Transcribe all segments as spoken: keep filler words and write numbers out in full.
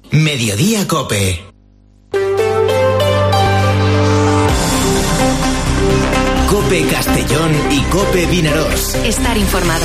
Mediodía Cope. Cope Castellón y Cope Vinarós. Estar informado.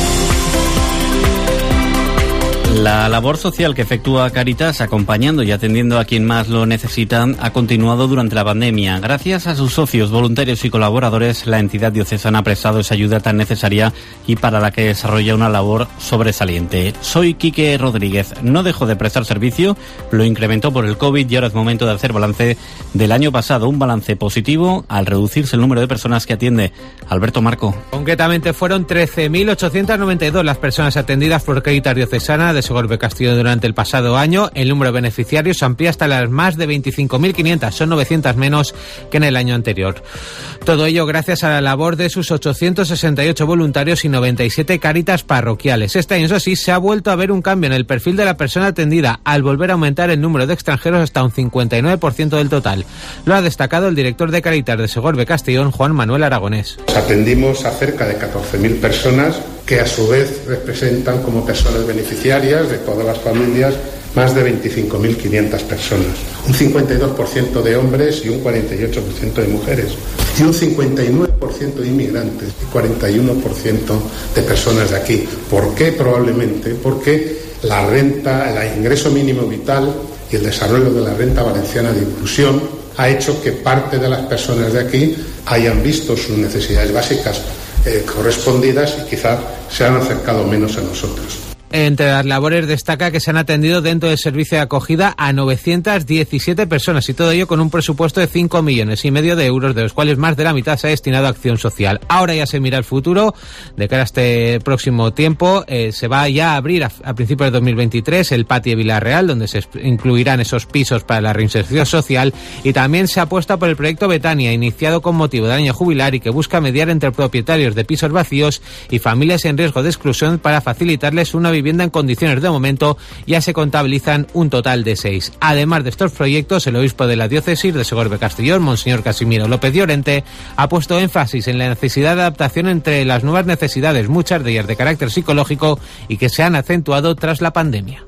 La labor social que efectúa Cáritas, acompañando y atendiendo a quien más lo necesita, ha continuado durante la pandemia. Gracias a sus socios, voluntarios y colaboradores, la entidad diocesana ha prestado esa ayuda tan necesaria y para la que desarrolla una labor sobresaliente. Soy Quique Rodríguez. No dejó de prestar servicio, lo incrementó por el COVID y ahora es momento de hacer balance del año pasado. Un balance positivo al reducirse el número de personas que atiende. Alberto Marco. Concretamente fueron trece mil ochocientas noventa y dos las personas atendidas por Cáritas Diocesana de Segorbe Castellón durante el pasado año. El número de beneficiarios se amplía hasta las más de veinticinco mil quinientas, son novecientas menos que en el año anterior. Todo ello gracias a la labor de sus ochocientos sesenta y ocho voluntarios y noventa y siete Cáritas parroquiales. Este año, eso sí, se ha vuelto a ver un cambio en el perfil de la persona atendida, al volver a aumentar el número de extranjeros hasta un cincuenta y nueve por ciento del total. Lo ha destacado el director de Cáritas de Segorbe Castellón, Juan Manuel Aragonés. Atendimos a cerca de catorce mil personas que a su vez representan como personas beneficiarias de todas las familias más de veinticinco mil quinientas personas. Un cincuenta y dos por ciento de hombres y un cuarenta y ocho por ciento de mujeres. Y un cincuenta y nueve por ciento de inmigrantes y cuarenta y uno por ciento de personas de aquí. ¿Por qué? Probablemente porque la renta, el ingreso mínimo vital y el desarrollo de la renta valenciana de inclusión ha hecho que parte de las personas de aquí hayan visto sus necesidades básicas eh, correspondidas y quizá se han acercado menos a nosotros. Entre las labores destaca que se han atendido dentro del servicio de acogida a novecientas diecisiete personas y todo ello con un presupuesto de cinco millones y medio de euros, de los cuales más de la mitad se ha destinado a acción social. Ahora ya se mira el futuro. De cara a este próximo tiempo, eh, se va ya a abrir a, a principios de dos mil veintitrés el patio de Villarreal, donde se incluirán esos pisos para la reinserción social, y también se apuesta por el proyecto Betania, iniciado con motivo del año jubilar y que busca mediar entre propietarios de pisos vacíos y familias en riesgo de exclusión para facilitarles una vivienda en condiciones. De momento ya se contabilizan un total de seis. Además de estos proyectos, el obispo de la diócesis de Segorbe Castellón, Monseñor Casimiro López Llorente, ha puesto énfasis en la necesidad de adaptación entre las nuevas necesidades, muchas de ellas de carácter psicológico y que se han acentuado tras la pandemia.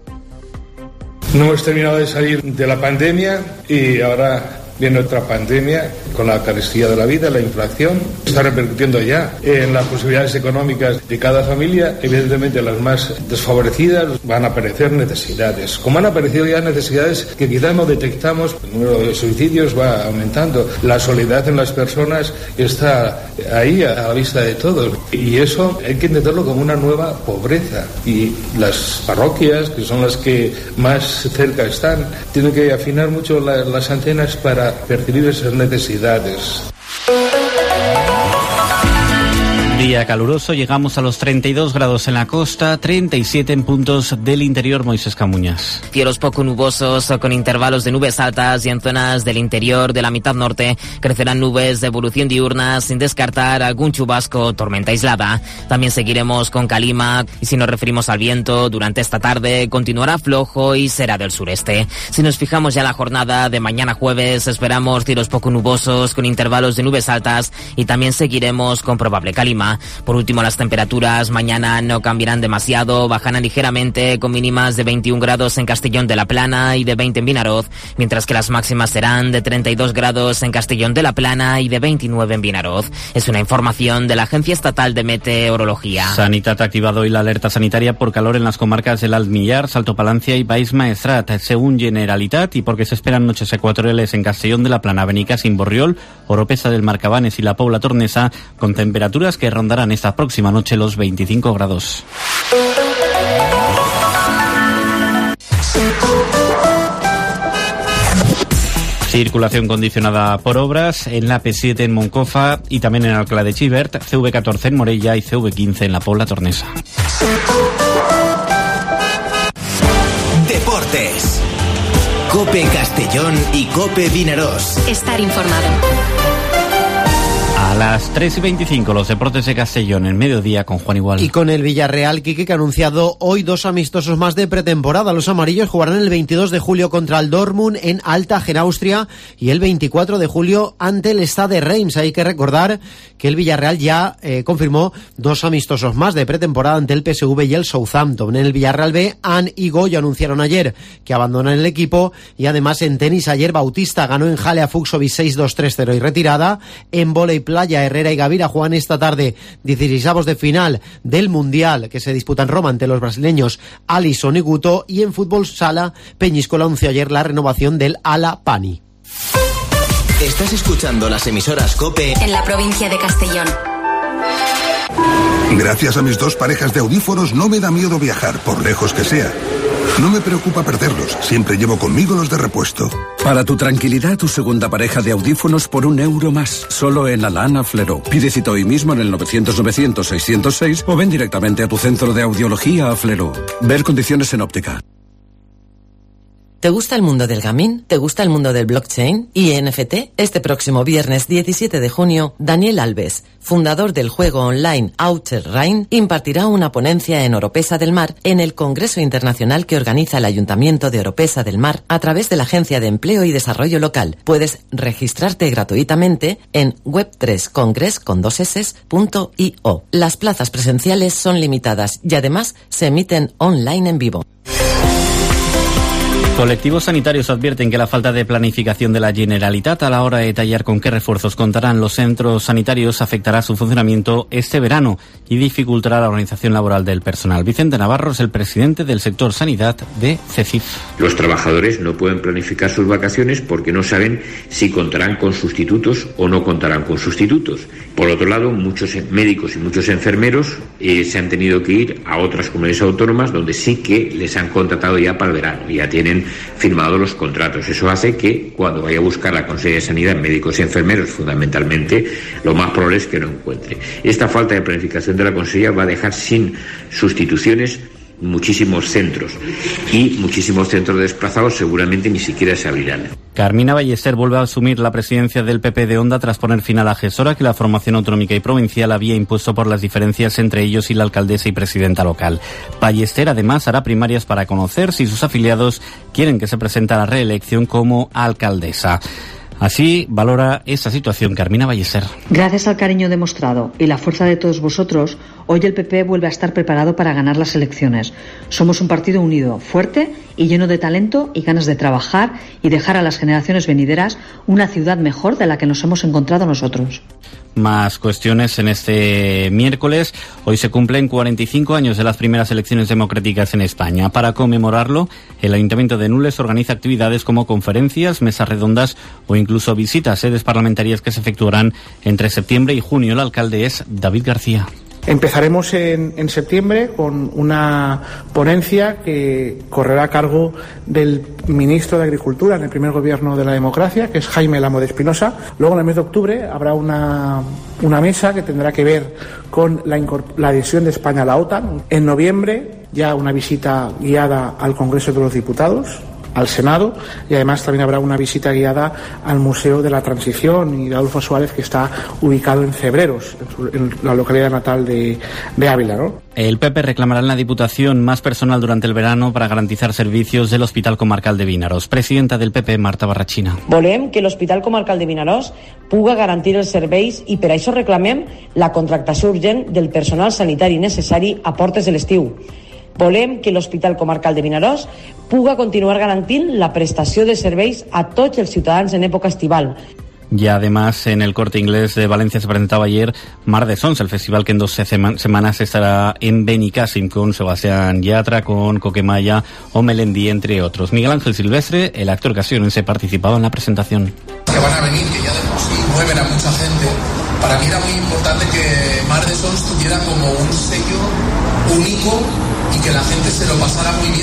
No hemos terminado de salir de la pandemia y ahora viene otra pandemia con la carestía de la vida, la inflación. Está repercutiendo ya en las posibilidades económicas de cada familia. Evidentemente, las más desfavorecidas van a aparecer necesidades. Como han aparecido ya necesidades que quizás no detectamos, el número de suicidios va aumentando. La soledad en las personas está ahí a la vista de todos. Y eso hay que entenderlo como una nueva pobreza. Y las parroquias, que son las que más cerca están, tienen que afinar mucho la, las antenas para percibir esas necesidades. Día caluroso, llegamos a los treinta y dos grados en la costa, treinta y siete en puntos del interior. Moisés Camuñas. Cielos poco nubosos con intervalos de nubes altas y en zonas del interior de la mitad norte crecerán nubes de evolución diurna sin descartar algún chubasco o tormenta aislada. También seguiremos con calima y si nos referimos al viento, durante esta tarde continuará flojo y será del sureste. Si nos fijamos ya en la jornada de mañana jueves, esperamos cielos poco nubosos con intervalos de nubes altas y también seguiremos con probable calima. Por último, las temperaturas mañana no cambiarán demasiado, bajarán ligeramente con mínimas de veintiún grados en Castellón de la Plana y de veinte en Vinaroz, mientras que las máximas serán de treinta y dos grados en Castellón de la Plana y de veintinueve en Vinaroz. Es una información de la Agencia Estatal de Meteorología. Sanitat ha activado hoy la alerta sanitaria por calor en las comarcas del Alt Millar, Salto Palancia y Baix Maestrat, según Generalitat, y porque se esperan noches ecuatoriales en Castellón de la Plana, Benicàssim, Borriol, Oropesa del Mar Cabanes y la Pobla Tornesa, con temperaturas que rondarán esta próxima noche los veinticinco grados. Circulación condicionada por obras en la A P siete en Moncofa y también en Alcalá de Xivert, C V catorce en Morella y C V quince en la Pobla Tornesa. Deportes. Cope Castellón y Cope Vinarós. Estar informado. A las tres y veinticinco, los deportes de Castellón, en mediodía con Juan Igual. Y con el Villarreal, Quique, que ha anunciado hoy dos amistosos más de pretemporada. Los amarillos jugarán el veintidós de julio contra el Dortmund en Altach, en Austria, y el veinticuatro de julio ante el Stade Reims. Hay que recordar que el Villarreal ya eh, confirmó dos amistosos más de pretemporada ante el P S V y el Southampton. En el Villarreal B, Anne y Goyo anunciaron ayer que abandonan el equipo, y además en tenis ayer Bautista ganó en Halle a Fuxovic seis dos tres cero y retirada. En vóley playa, Herrera y Gavira juegan esta tarde dieciseisavos de final del Mundial que se disputa en Roma ante los brasileños Alisson y Guto. Y en fútbol sala, Peñíscola anunció ayer la renovación del Ala Pani. Estás escuchando las emisoras COPE en la provincia de Castellón. Gracias a mis dos parejas de audífonos no me da miedo viajar, por lejos que sea. No me preocupa perderlos, siempre llevo conmigo los de repuesto. Para tu tranquilidad, tu segunda pareja de audífonos por un euro más, solo en Alana Flero. Pide cita hoy mismo en el novecientos novecientos seiscientos seis o ven directamente a tu centro de audiología a Flero. Ver condiciones en óptica. ¿Te gusta el mundo del gaming? ¿Te gusta el mundo del blockchain y N F T? Este próximo viernes diecisiete de junio, Daniel Alves, fundador del juego online Outer Ring, impartirá una ponencia en Oropesa del Mar en el Congreso Internacional que organiza el Ayuntamiento de Oropesa del Mar a través de la Agencia de Empleo y Desarrollo Local. Puedes registrarte gratuitamente en web tres congress con dos eses punto i o. Las plazas presenciales son limitadas y además se emiten online en vivo. Colectivos sanitarios advierten que la falta de planificación de la Generalitat a la hora de detallar con qué refuerzos contarán los centros sanitarios afectará su funcionamiento este verano y dificultará la organización laboral del personal. Vicente Navarro es el presidente del sector sanidad de CECIF. Los trabajadores no pueden planificar sus vacaciones porque no saben si contarán con sustitutos o no contarán con sustitutos. Por otro lado, muchos médicos y muchos enfermeros eh, se han tenido que ir a otras comunidades autónomas donde sí que les han contratado ya para el verano, ya tienen firmado los contratos. Eso hace que cuando vaya a buscar la Consejería de Sanidad, médicos y enfermeros fundamentalmente, lo más probable es que no encuentre. Esta falta de planificación de la Consejería va a dejar sin sustituciones muchísimos centros y muchísimos centros desplazados seguramente ni siquiera se abrirán. Carmina Ballester vuelve a asumir la presidencia del P P de Onda tras poner fin a la gestora que la formación autonómica y provincial había impuesto por las diferencias entre ellos y la alcaldesa y presidenta local. Ballester además hará primarias para conocer si sus afiliados quieren que se presente a la reelección como alcaldesa. Así valora esta situación Carmina Ballester. Gracias al cariño demostrado y la fuerza de todos vosotros, hoy el P P vuelve a estar preparado para ganar las elecciones. Somos un partido unido, fuerte y lleno de talento y ganas de trabajar y dejar a las generaciones venideras una ciudad mejor de la que nos hemos encontrado nosotros. Más cuestiones en este miércoles. Hoy se cumplen cuarenta y cinco años de las primeras elecciones democráticas en España. Para conmemorarlo, el Ayuntamiento de Nules organiza actividades como conferencias, mesas redondas o incluso visitas a sedes parlamentarias que se efectuarán entre septiembre y junio. El alcalde es David García. Empezaremos en, en septiembre con una ponencia que correrá a cargo del ministro de Agricultura en el primer gobierno de la democracia, que es Jaime Lamo de Espinosa. Luego, en el mes de octubre, habrá una, una mesa que tendrá que ver con la, la adhesión de España a la OTAN. En noviembre, ya una visita guiada al Congreso de los Diputados, al Senado, y además también habrá una visita guiada al Museo de la Transición y de Adolfo Suárez, que está ubicado en Cebreros, en, su, en la localidad natal de, de Ávila, ¿no? El P P reclamará en la Diputación más personal durante el verano para garantizar servicios del Hospital Comarcal de Vinaròs. Presidenta del P P, Marta Barrachina. Volem que l'Hospital Comarcal de Vinaròs puga garantir els serveis i per això reclamem la contractació urgent del personal sanitari necessari a portes de l'estiu. Volem que l'Hospital Comarcal de Vinaròs puga continuar garantint la prestació de serveis a tots els ciutadans en època estival. Y además en el Corte Inglés de Valencia se presentaba ayer Mar de Sons, el festival que en dos semanas estará en Benicàssim con Sebastián Yatra, con Coquemaya o Melendi, entre otros. Miguel Ángel Silvestre, el actor castellonense, participaba en la presentación. Que van a venir, que ya de por sí mueven a mucha gente. Para mí era muy importante que Mar de Sons tuviera como un sello único y que la gente se lo pasara muy bien.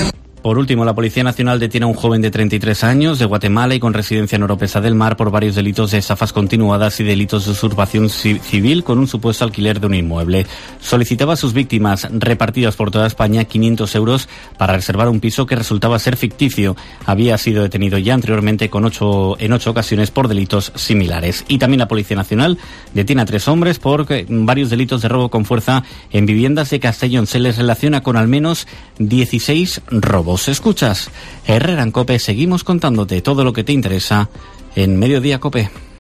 Por último, la Policía Nacional detiene a un joven de treinta y tres años de Guatemala y con residencia en Oropesa del Mar por varios delitos de estafas continuadas y delitos de usurpación civil con un supuesto alquiler de un inmueble. Solicitaba a sus víctimas, repartidas por toda España, quinientos euros para reservar un piso que resultaba ser ficticio. Había sido detenido ya anteriormente con ocho, en ocho ocasiones por delitos similares. Y también la Policía Nacional detiene a tres hombres por varios delitos de robo con fuerza en viviendas de Castellón. Se les relaciona con al menos dieciséis robos. Escuchas Herrera en COPE, seguimos contándote todo lo que te interesa en Mediodía COPE.